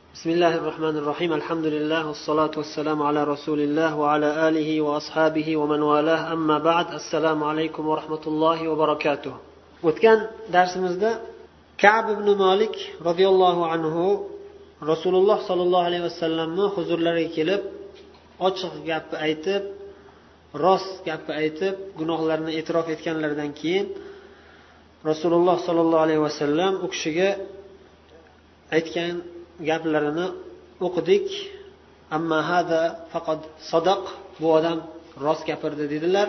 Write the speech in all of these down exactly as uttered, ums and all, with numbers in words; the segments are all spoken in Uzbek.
بسم الله الرحمن الرحيم الحمد لله والصلاة والسلام على رسول الله وعلى آله وأصحابه ومن والاه أما بعد السلام عليكم ورحمة الله وبركاته. O'tgan darsimizda Ka'b ibn Malik radhiyallohu anhu Rasululloh sallallohu alayhi vasallamni huzurlariga kelib ochiq gapni aytib, rost gapni aytib, gunohlarini e'tirof etganlaridan keyin Rasululloh sallallohu alayhi vasallam u kishiga aytgan gaplarini o'qidik. Amma hada faqat sadaq, bu odam rost gapirdi dedilar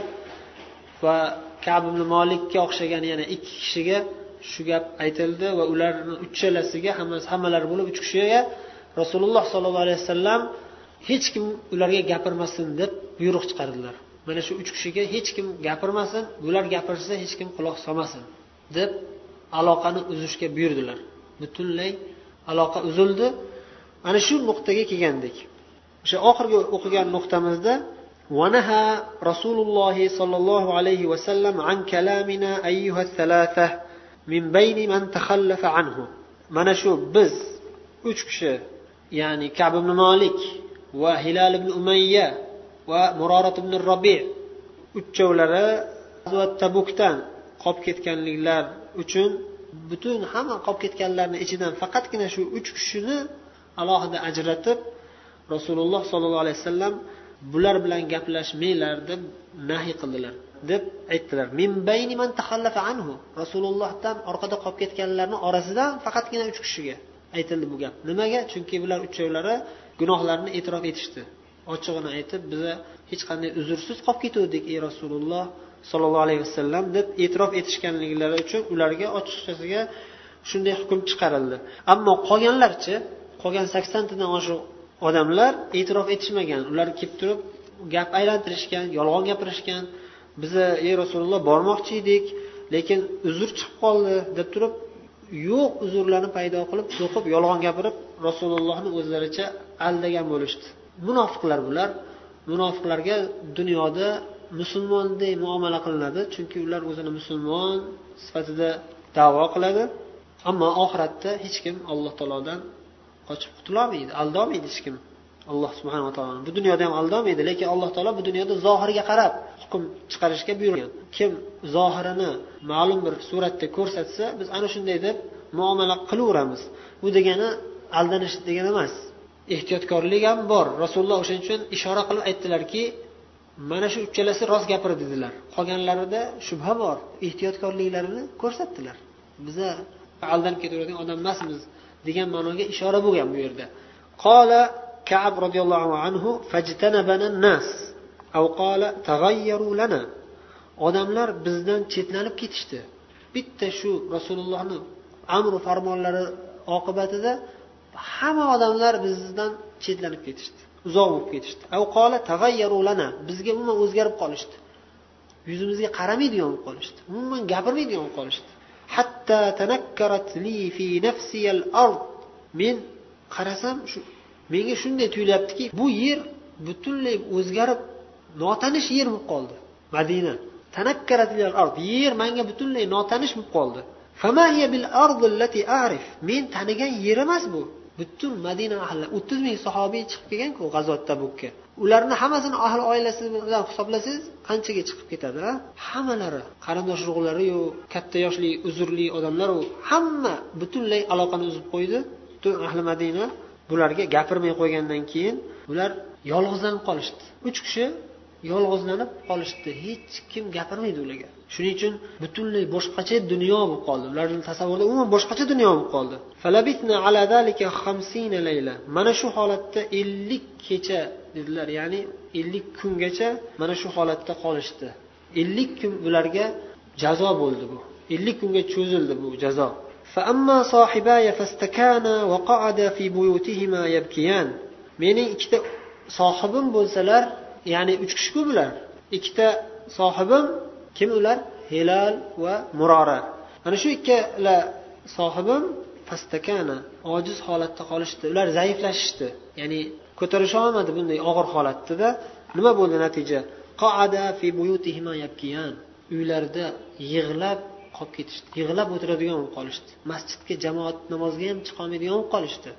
va Ka'b ibn Malikka o'xshagan yana ikki kishiga shu gap aytildi va ularning uchalasiga hammasi hammalari bo'lib uch kishiga Rasululloh sallallohu alayhi vasallam hech kim ularga gapirmasin deb buyruq chiqardilar. Mana shu uch kishiga hech kim gapirmasin, bular gapirsa hech kim quloq solmasin deb aloqani uzishga buyurdilar. Butunlay aloqa uzildi. Ana shu nuqtaga kelgandik. O'sha oxirgi o'qigan nuqtamizda وَنَهَى رَسُولُ اللَّهِ صَلَّى اللَّهُ عَلَيْهِ وَسَلَّمَ عَنْ كَلَامِنَا أَيُّهَا الثَّلَاثَةُ مِنْ بَيْنِ مَنْ تَخَلَّفَ عَنْهُ. Mana shu biz uch kishi, ya'ni Ka'b ibn Malik va Hilal ibn Umayya va Murorat ibn Rabi' uchovlari G'azvat Tabukdan qolib ketganliklar uchun butun hamma qolib ketganlarning ichidan faqatgina shu uch kishini alohida ajratib Rasululloh sollallohu alayhi vasallam bular bilan gaplashmanglar deb nahiy qildilar, deb aytdilar. Min bayni man takhallafa anhu. Rasulullohdan orqada qolib ketganlarning orasidan faqatgina uch kishiga aytildi bu gap. Nimaga? Chunki bular uchovlari gunohlarini e'tirof etishdi. Ochig'ini aytib, biza hech qanday uzursiz qolib ketuvdik ey Rasululloh sallallohu alayhi vasallam deb e'tirof etishganliklari uchun ularga ochiqchasiga shunday hukm chiqarildi. Ammo qolganlarchi, qolgan sakson tadan oshiq odamlar e'tirof etishmagan. Ular kelib turib gap aylantirishgan, yolg'on gapirishgan. Biza ey Rasululloh bormoqchi edik, lekin uzr chiqib qoldi deb turib yo'q uzrlarni paydo qilib, to'qib yolg'on gapirib Rasulullohni o'zlaricha aldagan bo'lishdi. Munofiqlar bular. Munofiqlarga dunyoda musulmonday muomala qilinadi, chunki ular o'zini musulmon sifatida da'vo qiladi. Ammo oxiratda hech kim Alloh taolodan qochib qutulolmaydi, aldolmaydi hech kim. Alloh subhanahu va taolo bu dunyoda ham aldolmaydi, lekin Alloh taolo bu dunyoda zohiriga qarab hukm chiqarishga buyurgan. Kim zohirini ma'lum bir suratda ko'rsatsa, biz ana shunday deb muomala qilaveramiz. Bu degani aldanish degani emas. Ehtiyotkorlik ham bor. Rasululloh o'shaning uchun ishora qilib aytdilarki, mana shu uchalasi rost gapirdi dedilar. Qolganlarida shubha bor. Ehtiyotkorliklarini ko'rsatdilar. Biza aldanib ketaveradigan odam emasmiz degan ma'noga ishora bo'lgan bu yerda. Qala Ka'b radhiyallohu anhu fajtanabana an-nas aw qala taghayyaru lana. Odamlar bizdan chetlanib ketishdi. Bitta shu Rasulullohning amr va farmonlari oqibatida hamma odamlar bizdan chetlanib ketishdi. Uzoq bo'lib ketishdi. Aw qala taghayyaru lana. Bizga umuman o'zgarib qolishdi. Yuzimizga qaramaydigan bo'lib qolishdi. Umuman gapirmaydigan bo'lib qolishdi. Hatta tanakkarat li fi nafsi al-ard. Men qarasam shu menga shunday tuyulyaptiki, bu yer butunlay o'zgarib notanish yer bo'lib qoldi. Madina. Tanakkarat li al-ard. Yer menga butunlay notanish bo'lib qoldi. Fama hiya bil ard allati a'rif. Men tanigan yer emas bu. Butun Madina ahli o'ttiz ming sahobiy chiqib kelgan-ku G'azvat Tabukka. Ularni hammasini ahli oilasi bilan hisoblasangiz qanchaga chiqib ketadi, ha? Hammalari, qarindosh urug'lari yo, katta yoshli, uzrli odamlar, hamma butunlay aloqani uzib qo'ydi. Butun ahli Madina bularga gapirmay qo'ygandan keyin ular yolg'izlanib qolishdi. uch kishi yolg'izlanib qolishdi. Hech kim gapirmaydi ularga. Shuning uchun butunlay boshqacha dunyo bo'lib qoldi. Ularning tasavvurida umuman boshqacha dunyo bo'lib qoldi. Falabitna ala zalika hamsina layla. Mana shu holatda ellik kecha dedilar, ya'ni ellik kungacha mana shu holatda qolishdi. ellik kun ularga jazo bo'ldi bu. ellik kunga cho'zildi bu jazo. Fa amma sohibaya fastakana wa qa'ada fi buyutihima yabkiyan. Mening ikkita sohibim bo'lsalar, ya'ni uch kishi bular. Ikkita sohibim kim ular? Hilal va Murora. Mana shu ikkala sohibim fastakana, ojiz holatda qolishdi. Ular zaiflashishdi. Ya'ni ko'tarisha olmadi bunday og'ir holatda. Nima bo'ldi natija? Qa'ada fi buyutihima yabkiyan. Uylarda yig'lab qolib ketishdi. Yig'lab o'tiradigan bo'lib qolishdi. Masjidga jamoat namoziga ham chiqa olmaydigan bo'lib qolishdi. Qattiq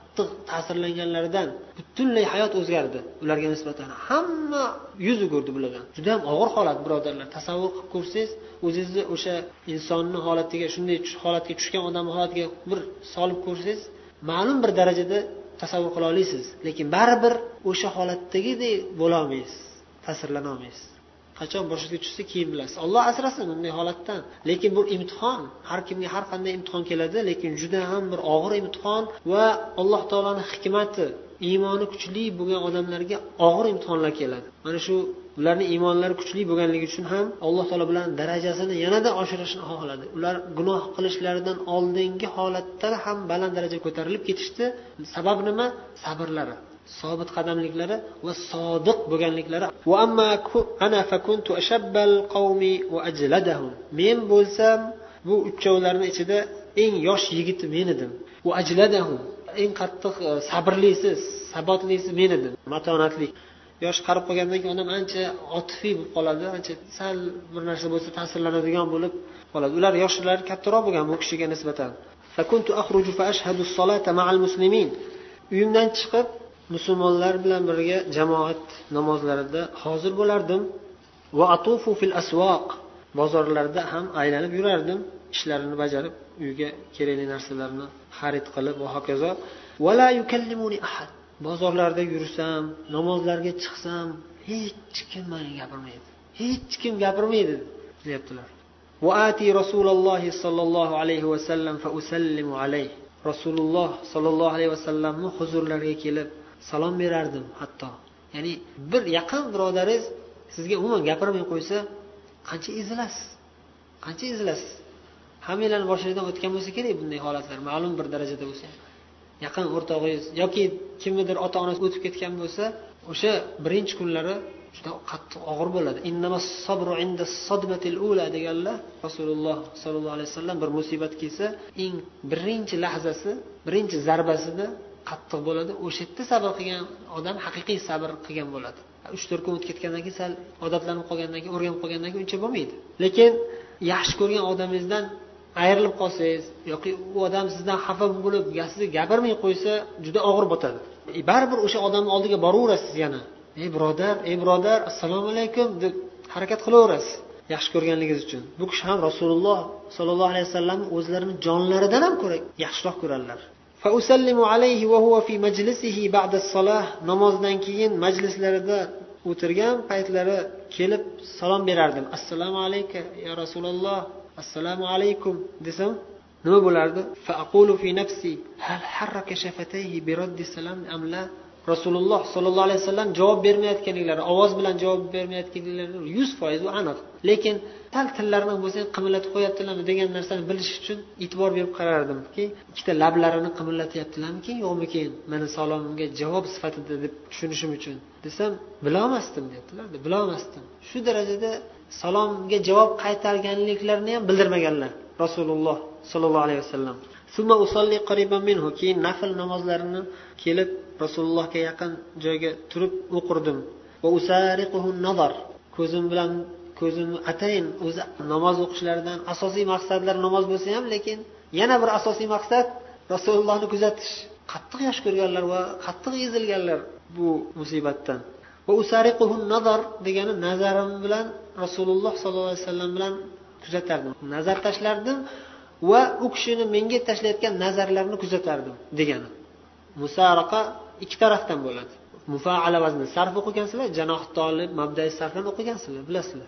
qattiq ta'sirlanganlaridan butunlay hayot o'zgardi ularga nisbatan. Hamma yuz o'girdi bulardan. Juda ham og'ir holat, birodarlar. Tasavvur qilib ko'rsangiz, o'zingizni o'sha insonni holatiga, shunday holatga tushgan odamning holatiga bir solib ko'rsangiz, ma'lum bir darajada tasavvur qila olasiz, lekin baribir o'sha holatdagidek bo'la olmaysiz, ta'sirlana olmaysiz. Qachon boshingizga tushsa keyin bilasiz. Alloh asrasin bunday holatdan. Lekin bu imtihon, har kimga har qanday imtihon keladi, lekin juda ham bir og'ir imtihon va Alloh taolaning hikmati, iymoni kuchli bo'lgan odamlarga og'ir imtihonlar keladi. Mana shu ularning iymonlari kuchli bo'lganligi uchun ham Alloh taolo bilan darajasini yanada oshirishni xohladi. Ular gunoh qilishlaridan oldingi holatda ham baland darajaga ko'tarilib ketishdi. Sababi nima? Sabrlari, sobit qadamliklari va sodiq bo'lganliklari. Va amma ana fakuntu ashabbal qawmi va ajladahum. Men bo'lsam bu uchovlarning ichida eng yosh yigiti men edim. Va ajladahum, eng qattiq sabrlisi, sabotlisi men edim, matonatli. Yosh qarib qolgandan keyin odam ancha otifiy bo'lib qoladi, ancha sal bir narsa bo'lsa ta'sirlanadigan bo'lib qoladi. Ular yoshlari kattaroq bo'lgan bu kishiga nisbatan. Fakuntu akhruju fa ashhadu as-salata ma'al muslimin. Uyimdan chiqib musulmonlar bilan birga jamoat namozlarida hozir bo'lardim. Va atufu fil aswaq. Bozorlarda ham aylanib yurardim, ishlarini bajarib, uyga kerakli narsalarni xarid qilib va hokazo. Va la yukallimuni ahad. Bozorlarda yursam, namozlarga chiqsam, hech kim menga gapirmaydi. Hech kim gapirmaydi, deyaptilar. Va ati Rasululloh sallallohu alayhi va sallam fa usallimu alayhi. Rasululloh sallallohu alayhi va sallamning huzurlariga kelib salom berardim hatto. Ya'ni bir yaqin birodaringiz sizga umuman gapirmay qo'ysa, qancha ezilasiz? Qancha ezilasiz? Hammalarning boshidan o'tgan bo'lsa kerak bunday holatlar, ma'lum bir darajada bo'lsa. Yaqin o'rtog'ingiz yoki kimnidir ota-onasi o'tib ketgan bo'lsa, o'sha birinchi kunlari juda qattiq og'ir bo'ladi. Innamas sabru inda sadmatil ula deganlar Rasululloh sallallohu alayhi vasallam. Bir musibat kelsa, eng birinchi lahzasi, birinchi zarbasida qattiq bo'ladi. O'sha yerda sabr qilgan odam haqiqiy sabr qilgan bo'ladi. uch to'rt kun o'tib ketgandan keyin sal odatlanib qolgandan keyin, o'rganib qolgandan keyin uncha bo'lmaydi. Lekin yaxshi ko'rgan odamingizdan ayrilib qolsangiz yoki u odam sizdan xafa bo'lib sizga gapirmay qo'ysa, juda og'ir botadi. E, baribir o'sha odamning oldiga boraverasiz yana. Ey birodar, ey birodar, assalomu alaykum deb harakat qilaverasiz, yaxshi ko'rganligingiz uchun. Bu kishi ham Rasululloh sallallohu alayhi vasallam o'zlarining jonlaridan ham ko'ra yaxshiroq ko'rarlar. Fa usallimu alayhi va huwa fi majlisihi ba'da as-salah. Namozdan keyin majlislarida o'tirgan paytlari kelib salom berardim. Assalomu alayka ya Rasululloh, assalomu alaykum desam, nima bo'lardi? Fa aqulu fi nafsi hal harraka shafatayhi bi raddi salam am la? Rasululloh sallallohu alayhi vasallam javob bermayotganliklari, ovoz bilan javob bermayotganliklari yuz foiz aniq. Lekin tal tillarini bo'lsa qimillatib qo'yaptilarmi degan narsani bilish uchun e'tibor berib qarardimki, ikkita lablarini qimillatyaptilarmi-ki, yo'qmi-ki, meni salomimga javob sifatida deb tushunishim uchun desam, bila olmasdim deyaptilar. Bila olmasdim. Shu darajada salomga javob qaytarganliklarini ham bildirmaganlar Rasululloh sallallohu alayhi vasallam. Summa usalli qariban minhu, keyin nafl namozlarini kelib Rasulullohga yaqin joyga turib o'qirdim. Va usariquhu nazar, ko'zim bilan ko'zimni atayin, o'zi namoz o'qishlaridan asosiy maqsadlar namoz bo'lsa ham, lekin yana bir asosiy maqsad Rasulullohni kuzatish. Qattiq yosh ko'rganlar va qattiq ezilganlar bu musibatdan. Va usariquhu nazar degani nazarim bilan Rasululloh sallallohu alayhi vasallam bilan kuzatardim. Nazar tashlardim va u kishini menga tashlayotgan nazarlarini kuzatardim degani. Musaraqa ikki tarafdan bo'ladi. Mufaala vazni sarf o'qigansizlar, janoh tolib, mabda'i sarfdan o'qigansizlar, bilasizlar.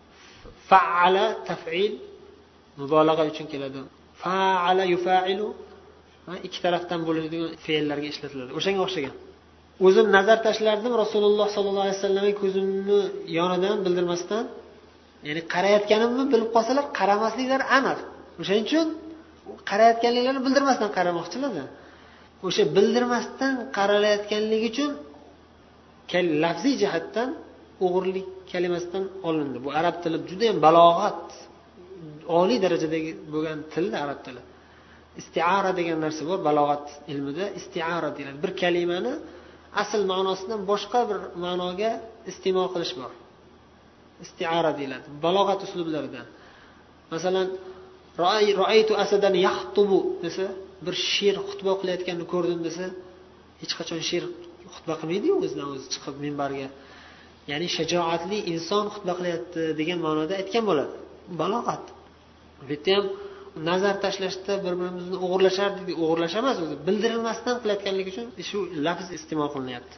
Fa'ala taf'il mubolag'a uchun keladi. Fa'ala yufa'ilu ikki tarafdan bo'ladigan fe'llarga ishlatiladi. O'shanga o'xshagan. O'zim nazar tashlardim Rasululloh sallallohu alayhi vasallamga ko'zimni yonidan bildirmasdan, ya'ni qarayotganimni bilib qolsalar, qaramasliklari aniq. O'shaning uchun qarayotganliklarini bildirmasdan qaramoqchilar. O'sha bildirmasdan qaralayotganligi uchun lafziy jihatdan o'g'irlik kalimasidan olindi. Bu arab tili juda ham balog'at, oliy darajadagi bo'lgan til arab tili. Isti'ara degan narsa bor balog'at ilmida. Isti'ara deyiladi. Bir kalimani asl ma'nosidan boshqa bir ma'noga iste'mol qilish bor. Isti'ara deyiladi. Balog'at uslublaridan. Masalan, ra'aytu asadan yaxtubu desa, bir sher xutba qilayotganini ko'rdim desa, hech qachon sher xutba qilmaydi-yu o'zidan o'zi chiqib minbarga. Ya'ni shajoatli inson xutba qilyapti degan ma'noda aytgan bo'ladi. Balog'at. Bu yerda ham nazar tashlashda bir-birimizni o'g'irlashardik, o'g'irlashamas o'zi, bildirilmasdan qilayotganligi uchun shu lafz iste'mol qilinyapti.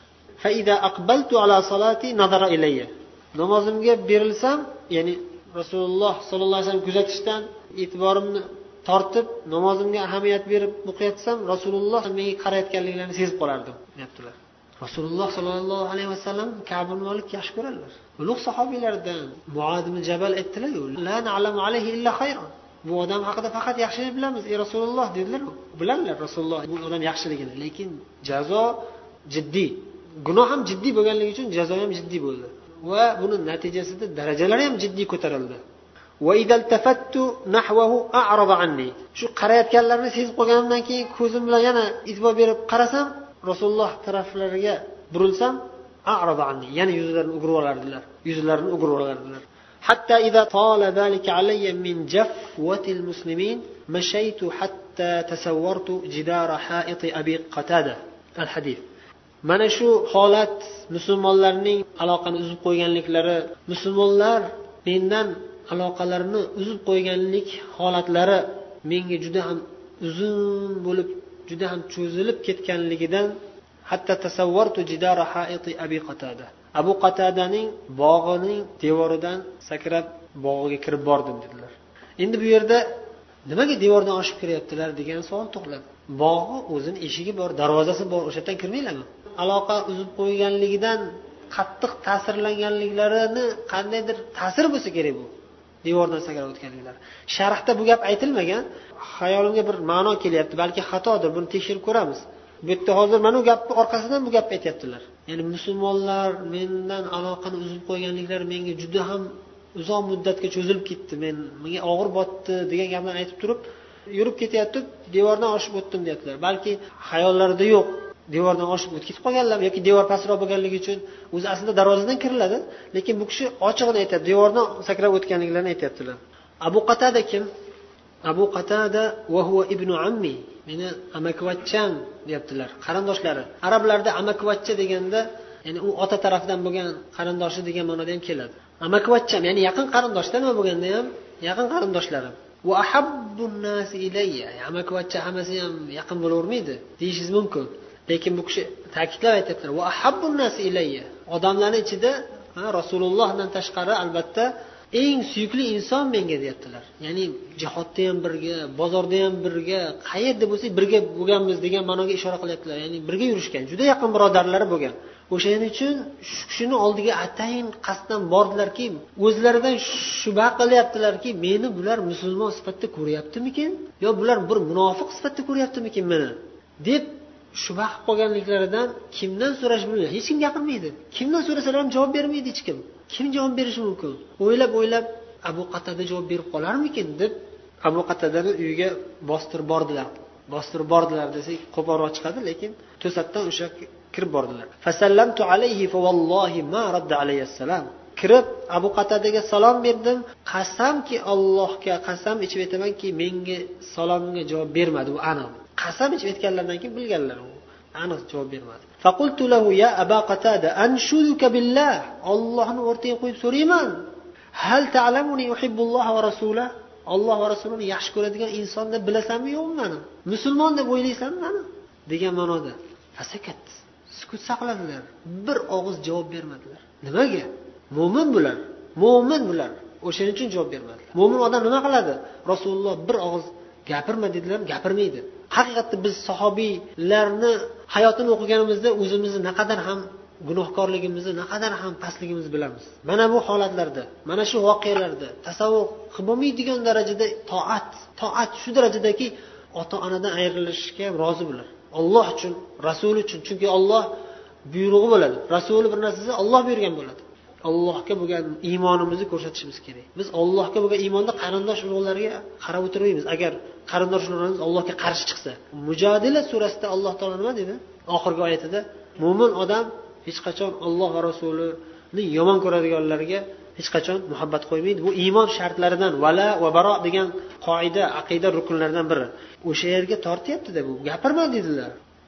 Fa iza aqbaltu ala salati nazara ilayya. Namozimga berilsam, ya'ni Rasululloh sollallohu alayhi vasallam kuzatishdan e'tiborimni tortib namozimga ahamiyat berib o'qiyatsam, Rasululloh menga qarayotganliklarini sezib qolardim, deyaptilar. Rasululloh sollallohu alayhi vasallam Ka'b ibn Malik yaxshi ko'radilar. Ulug' sahobiylardan Muad ibn Jabal aytdilar-ku, la na'lamu alayhi illa khayran. Bu odam haqida faqat yaxshilik bilamiz, ey Rasululloh dedilar. Bilanlar Rasululloh bu odam yaxshiligini, lekin jazo jiddiy. Gunoh ham jiddiy bo'lganligi uchun jazo ham jiddiy bo'ldi. Va buni natijasida darajalari ham jiddiy ko'tarildi. Va idal tafattu nahwahu a'rada anni. Shu qarayotganlarini sezib qolganimdan keyin ko'zim bilan yana e'tibor berib qarasam, Rasululloh taraflariga burilsam, a'rada anni, yana yuzlarini o'girib olardilar. Yuzlarini o'girib olardilar. Hatta idza tala zalika alayya min jafwatil muslimin mashaytu hatta tasawwartu jidara ha'it abi Qatada. Al-hadith. Mana shu holat musulmonlarning aloqani uzib qo'yganliklari, musulmonlar mendan aloqalarini uzib qo'yganlik holatlari menga juda ham uzun bo'lib, juda ham cho'zilib ketganligidan hatta tasavvartu jidara ha'iti abi Qatada. Abu Qatadaning bog'ining devoridan sakrab bog'iga kirib bordim dedilar. Endi bu yerda nimaga devordan oshib kiryaptilar degan savol tug'iladi. Bog'i o'zining eshigi bor, darvozasi bor, o'sha yerdan kirmaylarmi? Aloqa uzib qo'yganligidan qattiq ta'sirlanganliklarini qandaydir ta'sir bo'lsa kerak bu. Devordan sakrab o'tganliklar. Sharhda bu gap aytilmagan. Xayolimga bir ma'no kelyapti, balki xatodir, buni tekshirib ko'ramiz. Bu yerda hozir mana bu gapning orqasidan bu gapni aytayaptilar. Ya'ni musulmonlar mendan aloqani uzib qo'yganliklari menga juda ham uzoq muddatga cho'zilib ketdi. Men menga og'ir botdi degan gaplarni aytib turib, yurib ketayotib devordan oshib o'tdim deyaptilar. Balki xayollarida yo'q. Devordan oshib o'tib ketib qolganlar yoki devor pastroq bo'lganligi uchun o'zi aslida darvozadan kiriladi, lekin bu kishi ochiqni aytadi, devordan sakrab o'tganliklarini aytayaptilar. Abu Qatada kim? Abu Qatada va huwa ibnu ammi. Meni amakivachcham deyaptilar, qarindoshlari. Arablarda amakivachcha deganda, ya'ni u ota tarafdan bo'lgan qarindoshi degan ma'noda ham keladi. Amakivachcham, ya'ni yaqin qarindoshdan nima bo'lganda ham yaqin qarindoshlarim. Va ahabbun nasi ilayya. Amakivachcha hammasi ham yaqin bo'lavermaydi, deyishingiz mumkin. Lekin bu kishi ta'kidlab aytibdilar, va ahabbun nasi ilayya. Odamlarning ichida Rasulullohdan tashqari albatta eng suyukli inson menga deyaptilar. Ya'ni jihodda ham birga, bozorda ham birga, qayerda bo'lsak birga bo'lganmiz degan ma'noga ishora qilyaptilar. Ya'ni birga yurishgan, juda yaqin birodarlari bo'lgan. O'shaning uchun shu kishini oldiga atayin qasddan bordilarki, o'zlaridan shubha qilyaptilarki, meni bular musulmon sifatida ko'ryaptimikin yo bular bir munofiq sifatida ko'ryaptimikin meni deb shubha qilib qolganliklaridan kimdan so'rash bilmaydi. Hech kim gapirmaydi. Kimdan so'rasalar ham javob bermaydi hech kim. Kim javob berishi mumkin? O'ylab o'ylab Abu Qatada javob berib qolarmikin deb Abu Qatadani uyiga bostirib bordilar. Bostirib bordilar desak qo'polroq chiqadi, lekin to'satdan o'sha kirib bordilar. Fasallamtu alayhi fa vallohi ma radda alayhi assalam. Kirib Abu Qatadaga salom berdim. Qasamki Allohga qasam ichib aytamanki, menga salomga javob bermadi, u aniq. Qasam ichib aytganlardan keyin bilganlar u aniq javob bermadi. Faqultu lahu ya Abu Qatada anshuduka billah. Allohni o'rtaga qo'yib so'rayman. Hal ta'lamuni uhibbulloh va rasulahu? Alloh va rasulini yaxshi ko'radigan insonni bilasanmi yo'qmi meni? Musulmon deb o'ylaysanmi meni? degan ma'noda. Fasakat. Sukut saqladilar. Bir og'iz javob bermadilar. Nimaga? Mo'min bular. Mo'min bular. O'shaning uchun javob bermadilar. Mo'min odam nima qiladi? Rasululloh bir og'iz gapirma dedilar, gapirmaydi. Haqiqatda biz sahobiylarni hayotini o'qiganimizda o'zimizni naqadar ham gunohkorligimizni, naqadar ham pastligimizni bilamiz. Mana bu holatlarda, mana shu voqealarda tasavvur qilib bo'lmaydigan darajada toat, toat shu darajadaki ota-onadan ayrilishga ham rozi bular. Alloh uchun, Rasul uchun, chunki Alloh buyrug'i bo'ladi. Rasuli bir narsasi Alloh buyurgan bo'ladi. Allohga bo'lgan iymonimizni ko'rsatishimiz kerak. Biz Allohga bo'lgan iymonda qarindosh urug'larga qarab o'tirmaymiz. Agar qarindosh urug'larimiz Allohga qarshi chiqsa, Mujodila surasida Alloh taolo nima dedi? Oxirgi oyatida, mo'min odam hech qachon Alloh va Rasulini yomon ko'radiganlarga hech qachon muhabbat qo'ymaydi. Bu iymon shartlaridan, vala va baro degan qoida, aqida rukunlaridan biri. O'sha yerga tortyapti-da bu. Gapirma dedilar.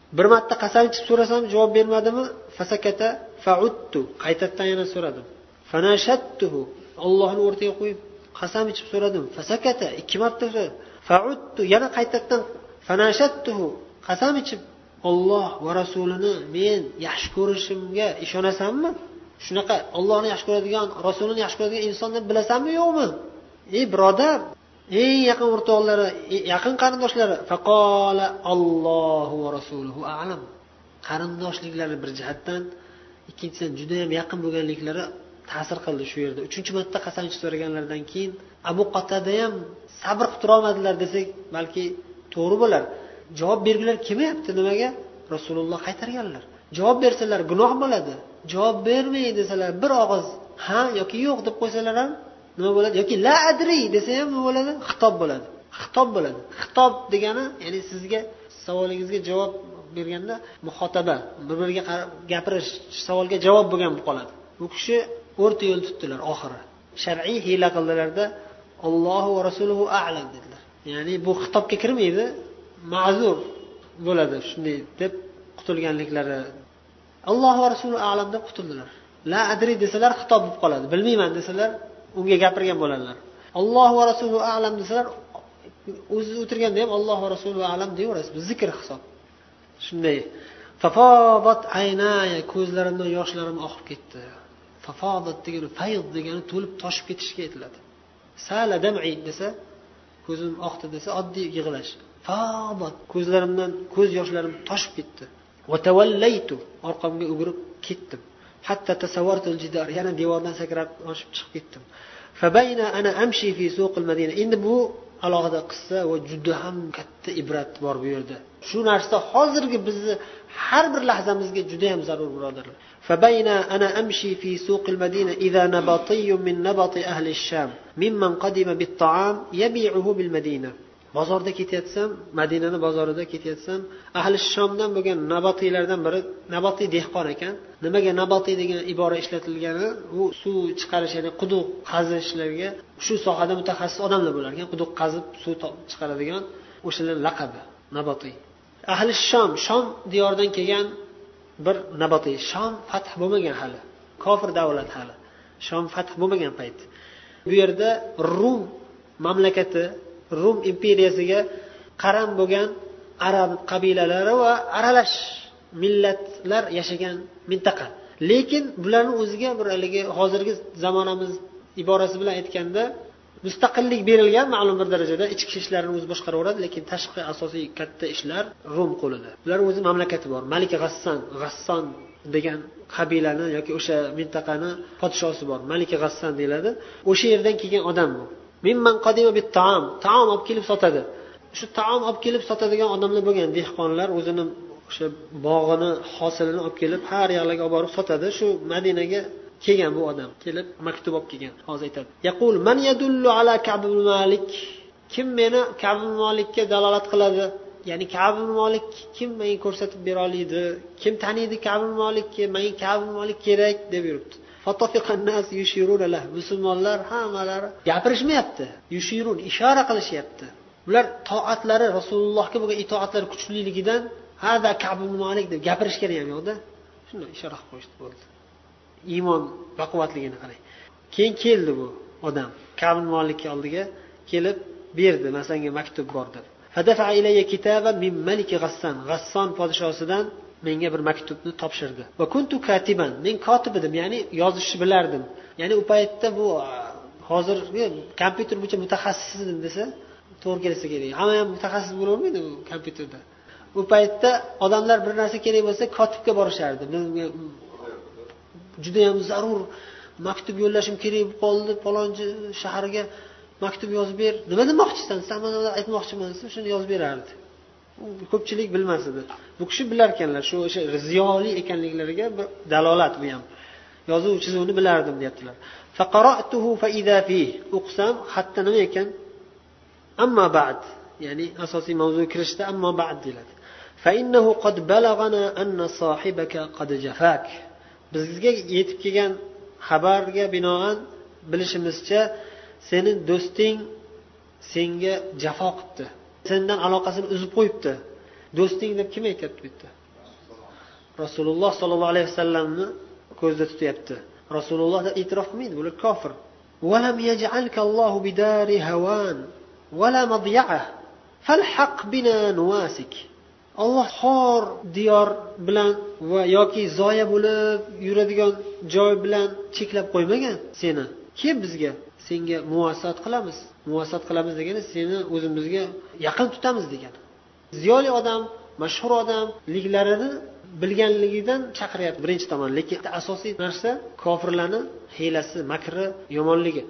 Bir marta qasam ichib so'rasam javob bermadimi, fasakata fa'udtu, qaytadan yana so'radim. Fanashattuhu, Allohni o'rtaga qo'yib qasam ichib so'radim. Fasakata, ikki marta so'radim. Fa'udtu, yana qaytadan fanashattuhu, qasam ichib Alloh va rasulini men yaxshi ko'rishimga ishonasanmi? Shunaqa Allohni yaxshi ko'radigan, rasulini yaxshi ko'radigan insonni bilasanmi yo'qmi? Ey birodar, eng yaqin o'rtoqlari, yaqin qarindoshlari, faqala Allohu va rasuluhu a'lam. Qarindoshliklari bir jihatdan, ikkinchidan juda ham yaqin bo'lganliklari ta'sir qildi shu yerda. Uchinchi marta qasam ichib so'raganlardan keyin Abu Qatada ham sabr qilib tura olmadilar desak, balki to'g'ri bo'lar. Javob bergilar kelmayapti nimaga? Rasululloh qaytarganlar. Javob bersalar gunoh bo'ladi. Javob bermay desalar bir og'iz ha yoki yo'q deb qo'ysalar ham nima bo'ladi? Yoki la adri desa ham nima bo'ladi? Xitob bo'ladi. Xitob bo'ladi. Xitob degani, ya'ni sizga savolingizga javob berganda muxotaba, bir-biriga gapirish, savolga javob bo'lgan bo'lib qoladi. Bu kishi o'rta yo'l tutdilar oxiri. Shar'iy hiyla qildilarda Allohu va rasuluhu a'lam dedilar. Ya'ni bu xitobga kirmaydi, ma'zur bo'ladi shunday deb qutulganliklari. Alloh va rasuli a'lam deb qutuldilar. La adri desalar xitob bo'lib qoladi. Bilmayman desalar unga gapirgan bo'ladilar. Alloh va rasuli a'lam desalar o'zi o'tirganda ham Alloh va rasuli a'lam deyaverasiz. Bu zikr hisob. Shunday. Fafadat aynaya, ko'zlarimdan yoshlarim oqib ketdi. Fafadat degani fayd degani to'lib toshib ketishga aytiladi. Sala dam'i desa ko'zim oqdi desa oddiy yig'lash. Fadat ko'zlarimdan ko'z yoshlarim toshib ketdi. Va tavallaytu, orqamga o'girib ketdim. Hatta tasavvartul jidar, yana devordan sakrab oshib chiqib ketdim. Fabayna ana amshi fi suqil Madina. Endi bu alohida qissa va juda ham katta ibrat bor bu yerda. Shu narsa hozirgi bizni har bir lahzamizga juda ham zarur birodarlar. Fabayna ana amshi fi suqil Madina idha nabatiyyun min nabati ahli ash-Sham mimman qadima bit-ta'am yabi'uhu bil Madina. Bozorda ketayotsam, Madinani bozorida ketayotsam, ahli Shomdan bo'lgan nabatiylardan biri, nabatiy dehqon ekan. Nimaga nabatiy degan ibora ishlatilgani, u suv chiqarish, ya'ni quduq qazishlarga shu sohada mutaxassis odamlar bo'lar ekan, quduq qazib suv chiqaradigan o'shalar laqabi nabatiy. Ahli Shom, Shom diyoridan kelgan bir nabatiy. Shom fath bo'lmagan hali. Kofir davlat hali. Shom fath bo'lmagan payt. Bu yerda Rum mamlakati, Rum imperiyasiga qaram bo'lgan arab qabilalari va aralash millatlar yashagan mintaqa. Lekin bularning o'ziga bir haligi hozirgi zamonamiz iborasi bilan aytganda mustaqillik berilgan ma'lum bir darajada, ichki ishlarni o'zi boshqaraveradi, lekin tashqi asosiy katta ishlar Rum qo'lida. Ular o'zi mamlakati bor. Malik G'asson, G'asson degan qabilani yoki o'sha mintaqani podshosi bor. Malik G'asson deyiladi. O'sha yerdan kelgan odam bu. Mimman qadima bit taom, taom olib kelib sotadi. Shu taom olib kelib sotadigan odamlar bo'lgan, dehqonlar o'zini o'sha bog'ini, hosilini olib kelib har yoqlarga olib borib sotadi. Shu Madinaga kelgan bu odam, kelib maktub olib kelgan. Hozir aytadi. Yaqul man yadullu ala Ka'b ibn Malik? Kim meni Ka'b ibn Malikka dalolat qiladi? Ya'ni Ka'b ibn Malik kim menga ko'rsatib bera oladi? Kim taniydi Ka'b ibn Malikka? Menga Ka'b ibn Malik kerak deb yuribdi. Fatafiqan nas yushiruna lah. Musulmonlar hammalari gapirishmayapti. Yushirun, ishora qilishyapti. Ular toatlari, Rasulullohga bo'lgan itoatlari kuchliligidan hada Ka'b ibn Malik deb gapirishgan ham yo'qda. Shuni ishora qilib qo'yishdi bo'ldi. Iymon baquvvatligini qarang. Keyin keldi bu odam Ka'b ibn Malikning oldiga kelib berdi, masalan, maktub bor deb. Fadafa ilayya kitaban min Malik G'asson. G'asson podshosidan menga bir maktubni topshirdi. Va kuntu katiban, men kotib edim, ya'ni yozishni bilardim. Ya'ni u paytda bu hozir kompyuter bo'yicha mutaxassis edim desa, to'g'ri kelsa kerak. Hamma ham mutaxassis bo'lavermaydi bu kompyuterda. U paytda odamlar bir narsa kerak bo'lsa, kotibga borishardi. Juda ham zarur maktub yo'llashim kerak bo'lib qoldi, falonchi shaharga maktub yozib ber. Nima demoqchisan? Sen mana aytmoqchiman, shuni yozib berardi. Ko'pchilik bilmas edi. Bu kishi bilar ekanlar, shu o'sha ziyoli ekanliklariga bir dalolat bu ham. Yozuv chizuvni bilardim deyaptilar. Faqara'tuhu fa idha fi. O'qsam xatda nima ekan? Amma ba'd, ya'ni asosiy mavzuga kirishda amma ba'd deyiladi. Fa innahu qad balagana anna sahibaka qad jafak. Bizga yetib kelgan xabarga binoan bilishimizcha, sening do'sting senga jafo qildi. Sendan aloqasini uzib qo'yibdi. Do'sting deb kim aytibdi bu yerda? rasululloh sollallohu alayhi vasallamni ko'zda tutyapti. rasululloh da e'tirof qilmaydi, bular kofir. وَلَمْ يَجْعَلْكَ اللَّهُ بِدَارِ هَوَانٍ وَلَا مَضْيَعَةٍ فَالْحَقْ بِنَا نُوَاسِكَ. Alloh xor diyor bilan va yoki zoya bo'lib yuradigan joy bilan cheklab qo'ymagan seni. Kim bizga senga muvassat qilamiz. Muvassat qilamiz degani seni o'zimizga yaqin tutamiz degani. Ziyoli odam, mashhur odam liklarini bilganligidan chaqiryapti birinchi tomon, lekin asosiy narsa kofirlarning hiylasi, makri, yomonligi.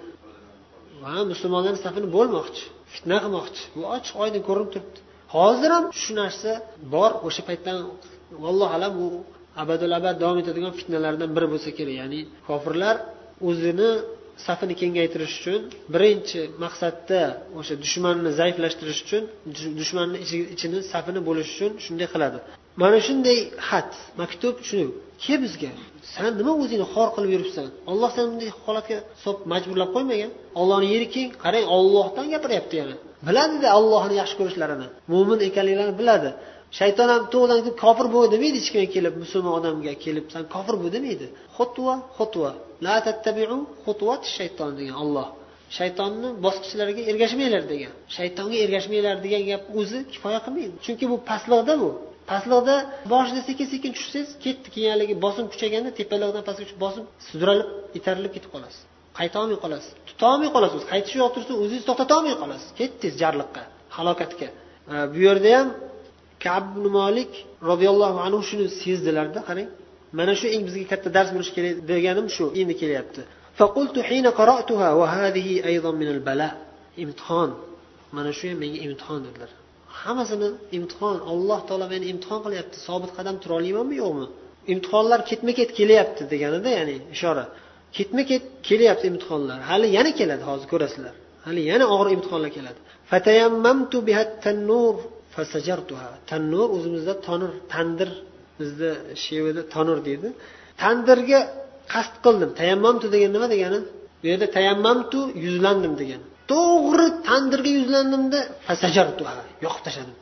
Va musulmonlarning safini bo'lmoqchi, fitna qilmoqchi. Bu ochiq oydin ko'rinib turibdi. Hozir ham shu narsa bor. O'sha paytdan vallohu alam u abadul abad davom etadigan fitnalardan biri bo'lsa kerak. Ya'ni kofirlar o'zini safini kengaytirish uchun birinchi maqsadda o'sha dushmanni zaiflashtirish uchun, dushmanning ichini safini bo'lish uchun shunday qiladi. Mana shunday xat, maktub shuni. Ke bizga sen nima o'zingni xor qilib yuribsan? Alloh seni bunday holatga solib majburlab qo'ymagan. Allohning yeri keng. Qarang, Allohdan gapiryapti yana. Biladi-da Allohni yaxshi ko'rishlarini. Mo'min ekanliklarini biladi. Shayton ham to'g'ridan deb kofir bo'l demaydi hech kimga kelib, musulmon odamga kelib sen kofir bo'l demaydi. Xutva, xutva. La tattabi'u xutvat shayton degan Alloh. Shaytonning bosqichlariga ergashmanglar degan. Shaytonga ergashmanglar degan gap o'zi kifoya qilmaydi. Chunki bu pastliqda bu. Pastliqda boshida sekin-sekin tushsangiz, ketdi keyinligi bosim kuchayganda tepalardan pastga tushib bosim sudralib, itarilib ketib qolasiz. Qayta olmay qolasiz. Tuta olmay qolasiz. Qaytish yo'q tursa o'zingiz to'xtata olmay qolasiz. Ketdingiz jarliqqa, halokatga. Bu yerda ham Ka'b ibn Malik radhiyallohu anhu shuni sezdilarda, qarang. Mana shu eng bizga katta dars bo'lish kerak deganim shu endi kelyapti. Faqultu hina qara'tuha wa hadhihi aydan min al-bala. Imtihon. Mana shu ham menga imtihon dedilar. Hammasini imtihon. Alloh taolo meni imtihon qilyapti. Sobit qadam tura olamanmi yo'qmi? Imtihonlar ketma-ket kelyapti deganida, ya'ni ishora. Ketma-ket kelyapti imtihonlar. Hali yana keladi, hozir ko'rasizlar. Hali yana og'ir imtihonlar keladi. Fatayammamtu biha tan-nur fasajartuha. Tan-nur o'zimizda tanir, tandir, bizda shevada tanir deydi. Tandirga qasd qildim. Tayammamtu degan nima degani? Bu yerda tayammamtu yuzlandim degan. To'g'ri tandirga yuzlandimda fasajartuha, yoqib tashladim.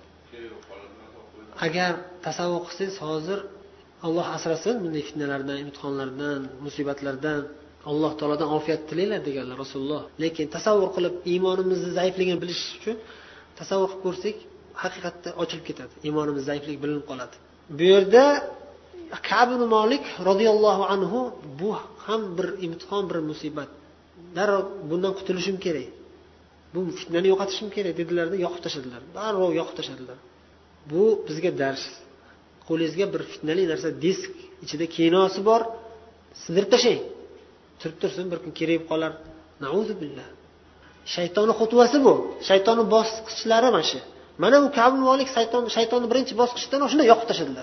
Agar tasavvur qilsangiz hozir Alloh asrasin bunday fitnalardan, imtihonlardan, musibatlardan, Alloh taoladan ofiyat tilaylar deganlar Rasululloh. Lekin tasavvur qilib iymonimizni zaifligini bilish uchun tasavvur qilib ko'rsak, haqiqatda ochilib ketadi. Iymonimiz zaifligi bilinib qoladi. Bu yerda Ka'b ibn Malik radhiyallohu anhu bu ham bir imtihon, bir musibat. Darrov bundan qutulishim kerak. Bu fitnani yo'qotishim kerak dedilarda yoqib tashladilar. Darrov yoqib tashladilar. Bu bizga dars. Qo'lingizga bir fitnali narsa, disk ichida kinosi bor, sindirib tashlang. Turib tursin, bir kun kerak qolar. Nauzu billah. Shaytonning xutvasi bu. Shaytonning bosqichlari mana shu. Mana bu Ka'b ibn Malik shayton shaytonning birinchi bosqichidan shunday yoqib tashladilar.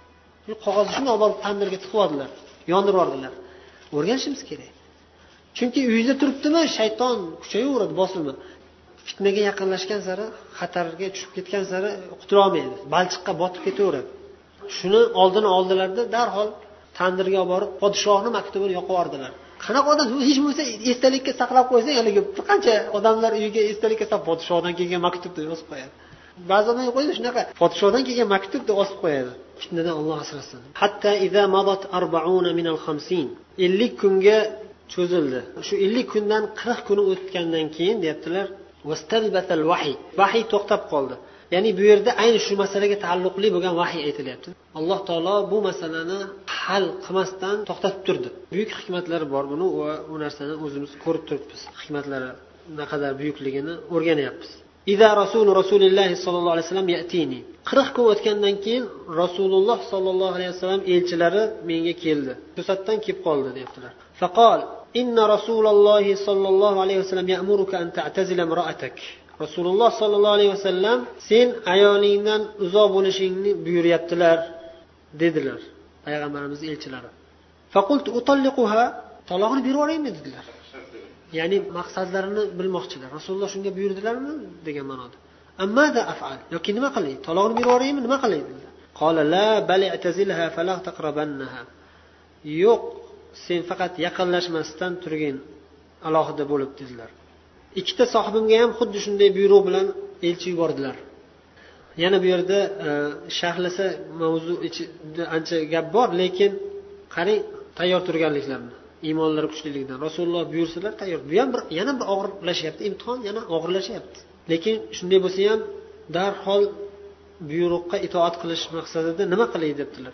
Bu qog'ozni shunday olib tandirga tiqib oldilar, yondirib yubordilar. O'rganishimiz kerak. Chunki uyingizda turibdimi, shayton kuchayaveradi, bosimi. Fitnaga yaqinlashgan sari, xatarga tushib ketgan sari qutula olmaydi. Balchiqqa botib ketaveradi. Shuni oldini oldilarda darhol tandirga olib borib, podshohning maktubini yoqib yubordilar. Qanaqa odam hech bo'lmasa esdalikka saqlab qo'ysa, haligi bir qancha odamlar uyiga esdalikka saqlab podshohdan kelgan maktubni yozib qo'yadi. Ba'zi odamlar qo'yadi shunaqa, podshohdan kelgan maktubni yozib qo'yadi. Fitnadan Alloh asrasin. Hatta iza madat arba'una min al-khamsin. ellik kunga cho'zildi. Shu ellik kundan qirq kuni o'tgandan keyin deyaptilar, wastalbatal vahiy. Vahiy to'xtab qoldi. Ya'ni bu yerda ayni shu masalaga taalluqli bo'lgan vahiy aytilyapti. Alloh taolo bu masalani hal qilmasdan to'xtatib turdi. Buyuk hikmatlari bor buni va bu narsani o'zimiz ko'rib turibmiz. Hikmatlari naqadar buyukligini o'rganyapmiz. Iza rasul Rasululloh sollallohu alayhi vasallam yatini. qirq kun o'tgandan keyin Rasululloh sollallohu alayhi vasallam elchilari menga keldi. To'satdan kelib qoldi deyaptilar. Faqol inna Rasululloh sollallohu alayhi vasallam ya'muruka an ta'tazila imra'atak. Rasululloh sollallohu alayhi vasallam sen ayolingdan uzoq bo'lishingni buyuryaptilar dedilar payg'ambarimiz elchilari. Faqultu utalliquha, talog'ini berib yuboraymi dedilar. Ya'ni maqsadlarini bilmoqchilar. Rasululloh shunga buyurdilarmi degan ma'noda. Amma da af'al, yoki nima qilay? Talog'ini berib yuboraymi, nima qilay dedilar. Qala la bal i'tazilha fala taqrabannaha. Yo'q, sen faqat yaqinlashmasdan turgin, alohida bo'lib dedilar. Ikkita sohibimga ham xuddi shunday buyruq bilan elchi yubordilar. yana bu yerda sharhlasa mavzu ichida ancha gap bor, lekin qarang tayyor turganliklarini, iymonlari kuchliligidan. Rasululloh buyursalar tayyor. Bu ham bir yana bir og'irlashyapti, imtihon yana og'irlashyapti. Lekin shunday bo'lsa ham darhol buyruqqa itoat qilish maqsadida nima qilay debdilar.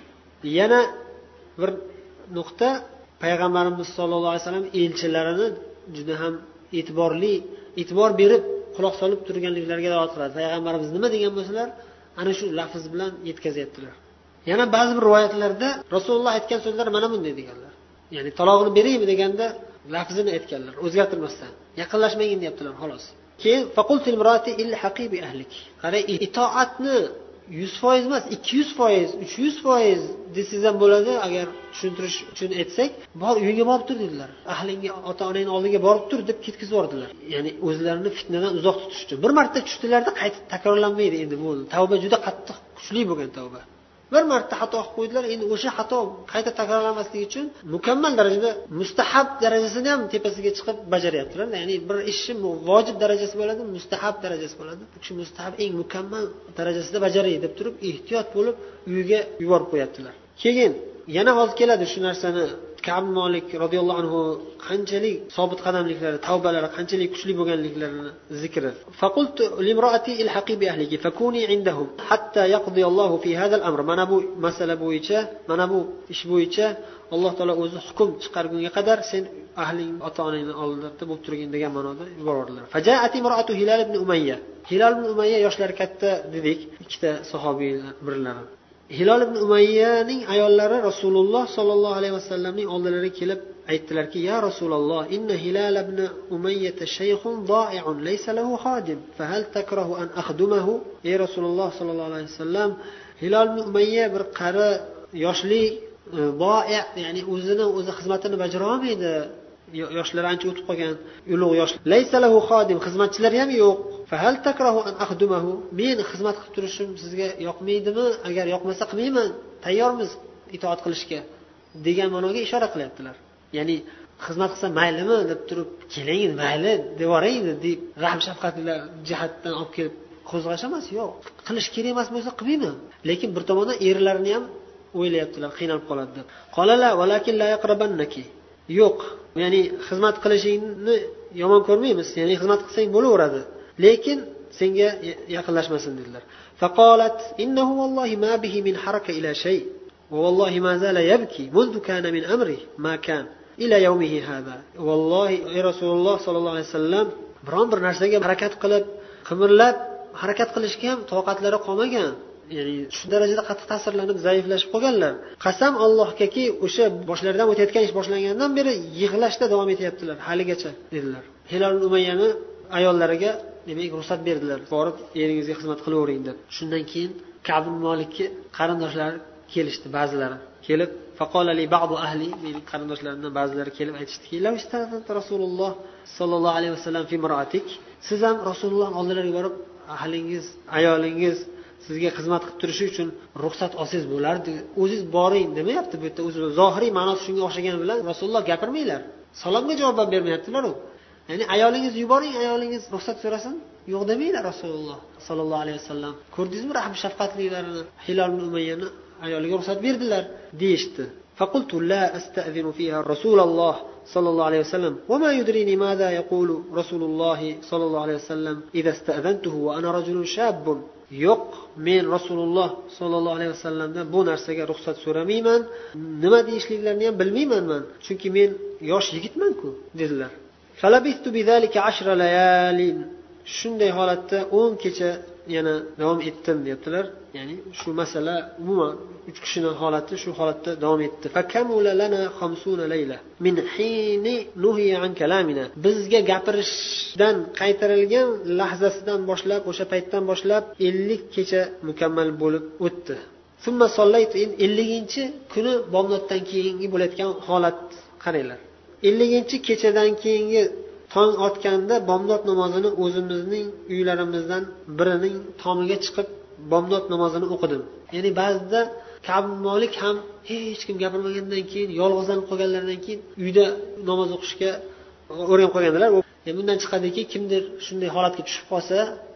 Yana bir nuqta, payg'ambarimiz sollallohu alayhi vasallam elchilarini juda ham e'tiborli, e'tibor berib quloq solib turganliklariga da'vat qiladi. Payg'ambarimiz nima degan bo'lsalar, ana shu lafz bilan yetkazyaptilar. Yana ba'zi bir rivoyatlarda Rasululloh aytgan so'zlar mana bunday deganlar. Ya'ni talog'ini beraymi deganda lafzini aytganlar, o'zgartirmasdan. Yaqinlashmagin deyaptilar, xolos. Keyin faqultil imraati ilhaqi bi ahlik. Qara, itoatni yuz foiz emas, ikki yuz foiz, uch yuz foiz desangiz ham bo'ladi. Agar tushuntirish uchun aytsak, bor uyga borib tur dedilar. Ahlingga, ota-onang oldiga borib tur deb ketkizib yubordilar. Ya'ni o'zlarini fitnadan uzoq tutish uchun. Bir marta tushdilarda qaytib takrorlanmaydi endi bu. Tavba juda qattiq, kuchli bo'lgan tavba. Bir marta xato qilib qo'ydilar, endi o'sha xato qayta takrorlanmasligi uchun mukammal darajada mustahab darajasini ham tepasiga chiqib bajaryaptilar. Ya'ni bir ishi vojib darajasi bo'ladi, mustahab darajasi bo'ladi. Shu mustahab eng mukammal darajasida bajaray deb turib, ehtiyot bo'lib uyiga yuborib qo'yaptilar. Keyin yana hozir keladi shu narsani. Ka'b Malik radhiyallohu anhu qanchalik sobit qadamliklari, tavbalari qanchalik kuchli bo'lganliklarini zikri. Faqultu limraati ilhaqi bi ahliki fakuni indahum hatta yaqdi Allohu fi hadha al-amr. Mana bu masala bo'yicha, mana bu ish bo'yicha Alloh taolo o'zi hukm chiqargunga qadar sen ahling, ota-onangni oldida bo'lib turgin degan ma'noda yubordilar. Fajaat imraatu Hilal ibn Umayya. Hilal ibn Umayya yoshlari katta dedik, ikkita sahobiylar birlari. Hilal ibn Umayyaning ayollari Rasululloh sollallohu alayhi vasallamning oldilariga kelib aytdilarki: "Ya Rasululloh, inna Hilal ibn Umayya shaykhun da'i'un laysa lahu khadim, fa hal takrahu an akhdumahu?" Ey Rasululloh sollallohu alayhi vasallam, Hilal ibn Umayya bir qari, yoshli, da'i', ya'ni o'zini o'zi xizmatini bajara olmaydi. Yoshlari ancha o'tib qolgan, ulug' yosh. Laysa lahu khadim, xizmatchilari ham yo'q. Fa hal takrahu an akhdumahu? Men xizmat qilib turishim sizga yoqmaydimi? Agar yoqmasa qilmayman, tayyormiz itoat qilishga degan ma'noga ishora qilyaptilar. Ya'ni xizmat qilsa maylimi deb turib, keling mayli devoraydi deb rahm shafqatlar jihatdan olib kelib qo'zg'ash emas, yo'q. Qilish kerak emas bo'lsa qilmayman. Lekin bir tomondan erlarini ham o'ylayaptilar, qiynalib qoladi deb. Qolala walakin la yaqrabannaki. Yo'q, ya'ni xizmat qilishingni yomon ko'rmaymiz, ya'ni xizmat qilsang bo'laveradi. Lekin senga yaqinlashmasin dedilar. Faqalat innahu wallahi ma bihi min haraka ila shay wa wallahi ma zala yabki mundu kana min amri ma kan ila yawmihi hada. Wallahi ey Rasululloh sollallohu alayhi vasallam biron bir narsaga harakat qilib, qimirlab harakat qilishga ham toqatlari qolmagan. Ya'ni shu darajada qattiq ta'sirlanib, zaiflashib qolganlar. Qasam Allohgaki, o'sha boshlaridan o'tayotgan ish boshlangandan beri yig'lashda davom etyaptilar haligacha dedilar. Hilal ibn Umayyani ayollariga demak ruxsat berdilar, borib eringizga xizmat qilavering deb. Shundan keyin Ka'b ibn Malikka qarindoshlari kelishdi, ba'zilari kelib, faqala li ba'd ahli, mening qarindoshlarimdan ba'zilari kelib aytishdiki: "La istazanta Rasululloh sallallohu alayhi vasallam fi mar'atik." Siz ham Rasululloh oldilariga borib, ahlingiz, ayolingiz sizga xizmat qilib turishi uchun ruxsat olsangiz bo'lardi. O'zingiz boring demayapti bu yerda. O'zi zohiriy ma'nosi shunga o'xshagani bilan Rasululloh gapirmaylar. Salomga javob bermayaptilar-ku. Ya'ni ayolingizni yuboring, ayolingiz ruxsat so'rasin, yo'q demaylar Rasululloh sallallohu alayhi vasallam. Ko'rdingizmi rahm shafqatlilarini? Hilal ibn Umayyani ayoliga ruxsat berdilar deyishdi. Faqultu la asta'zinu fiha Rasululloh sallallohu alayhi vasallam va ma yudrini madha yaqulu Rasululloh sallallohu alayhi vasallam idza ista'zantuhu wa ana rajulun shabbun. Yo'q, men Rasululloh sollallohu alayhi vasallamdan bu narsaga ruxsat so'ramayman. Nima deyishliklarini ham bilmayman men, chunki men yosh yigitman-ku dedilar. Falabistu bizalika ashra layalin. Shunday holatda o'n kecha yana davom etdim deyaptilar. Ya'ni shu masala umuman uch kishining holati shu holatda davom etdi. Fakamula lana khamsuna layla min hini nuhiya an kalamina. Bizga gapirishdan qaytarilgan lahzasidan boshlab, o'sha paytdan boshlab ellik kecha mukammal bo'lib o'tdi. Summa sollaytu, elliginchi kuni bomdoddan keyingi bo'layotgan holat qaranglar. elliginchi kechadan keyingi tong otganda bomdod namozini o'zimizning uylarimizdan birining tomiga chiqib bomdod namozini o'qidim. Ya'ni ba'zida Ka'b Malik ham hech kim gapirmagandan keyin, yolg'izlanib qolganlaridan keyin uyda namoz o'qishga o'rganib qolganlar. Bundan chiqadiki, kimdir shunday holatga tushib qolsa,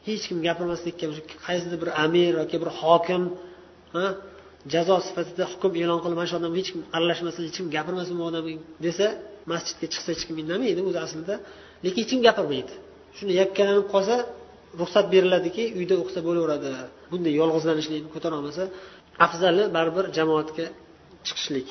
hech kim gapirmaslikka, qaysidir bir amir yoki bir hokim ha jazo sifatida hukm e'lon qilib, mana shu odam hech kim aralashmasin, hech kim gapirmasin bu odamga desa, masjidga chiqsa hech kim indamaydi o'zi aslida, lekin hech kim gapirmaydi. Shuni yakkalanib qolsa ruxsat beriladiki, uyda o'qisa bo'laveradi. Bunday yolg'izlanishlikni ko'tara olmasa, afzali baribir jamoatga chiqishlik.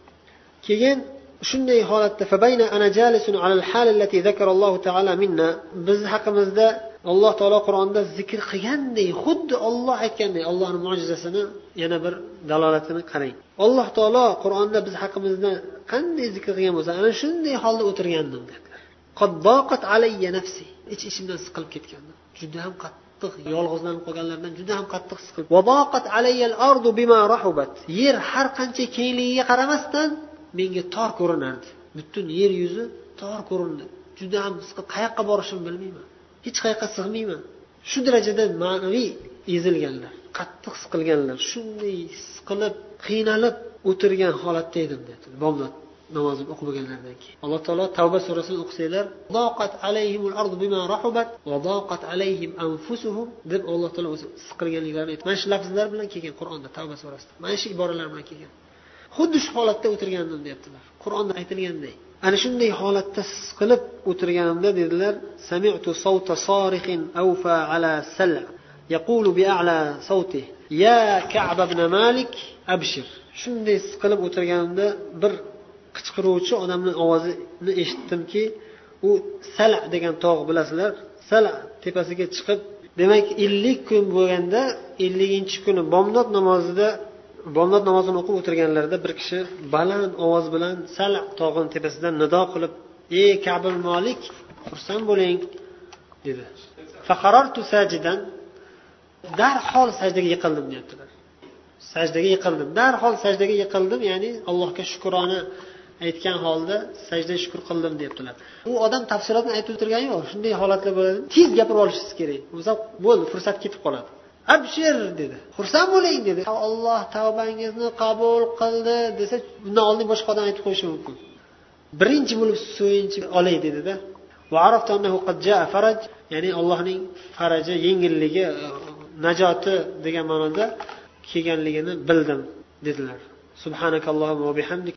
Keyin shunday holatda fabayna ana jalisun alal hal allati zakarallohu taala minna, biz haqimizda Alloh taolo Qur'onda zikr qilganday, xuddi Alloh aytganday, Allohning mo'jizasini yana bir dalolatini qarang. Alloh taolo Qur'onda biz haqimizda qanday zikr qilgan bo'lsa, ana shunday holda o'tirgandim dedilar. Qad daqat alayya nafsi, ich-ichimdan siqilib ketgandim. Juda ham qattiq yolg'izlanib qolganlardan juda ham qattiq siqilib. Wa daqat alayya al-ardu bima rahubat, yer har qancha kengligiga qaramasdan menga tor ko'rinardi. Butun yer yuzi tor ko'rindi. Juda ham siqilib qayoqqa borishimni bilmayman. Hech qayerga sig'mayman. Shu darajada ma'naviy ezilganlar, qattiq siqilganlar, shunday siqilib, qiynalib o'tirgan holatda edim dedi. Bomdod namozini o'qib bo'lganlardan keyin Alloh taolo Tavba surasini o'qisanglar, daqat alayhimul ardu bima rahubat va daqat alayhim anfusuhum deb Alloh taolo o'zi siqilganliklarini aytdi. Mana shu lafzlar bilan kelgan Qur'onda, Tavba surasida. Mana shu iboralar bilan kelgan. Xuddi shu holatda o'tirgandim deyaptilar. Qur'onda aytilganday. Ana shunday holatda siqilib o'tirganimda dedilar, sami'tu sawta sarikhin awfa ala sal' yaqulu bi a'la sawti ya Ka'b ibn Malik abshir. Shunday siqilib o'tirganimda bir qichqiruvchi odamning ovozini eshitdimki, u Sal' degan tog' bilasizlar, Sal' tepasiga chiqib, demak ellik kun bo'lganda ellinchi kuni bomdod namozida bomdod namozini o'qib o'tirganlarida bir kishi baland ovoz bilan Sal' tog'ining tepasidan nido qilib, "Ey Ka'b ibn Malik, xursand bo'ling" dedi. Faqarartu sajidan, darhol sajdaga yiqildim deyaptilar. Sajdaga yiqildim. Darhol sajdaga yiqildim, ya'ni Allohga shukrona aytgan holda sajda shukr qildim deyaptilar. U odam tafsilotni aytib o'tirgani yo'q. Shunday holatlar bo'ladi. Tez gapirib olishingiz kerak. Bo'lsa bo'ldi, fursat ketib qoladi. Abshir dedi. Xursand bo'ling dedi. Alloh tavbangizni qabul qildi desa, bundan oldin boshqa odam aytib qo'yishi mumkin. Birinchi bo'lib so'yinchi olay dedi-da. Va araftu annahu qad jaa faraj, ya'ni Allohning faraji, yengilligi, najoti degan ma'noda kelganligini bildim dedilar. Subhanakallohumma va bihamdik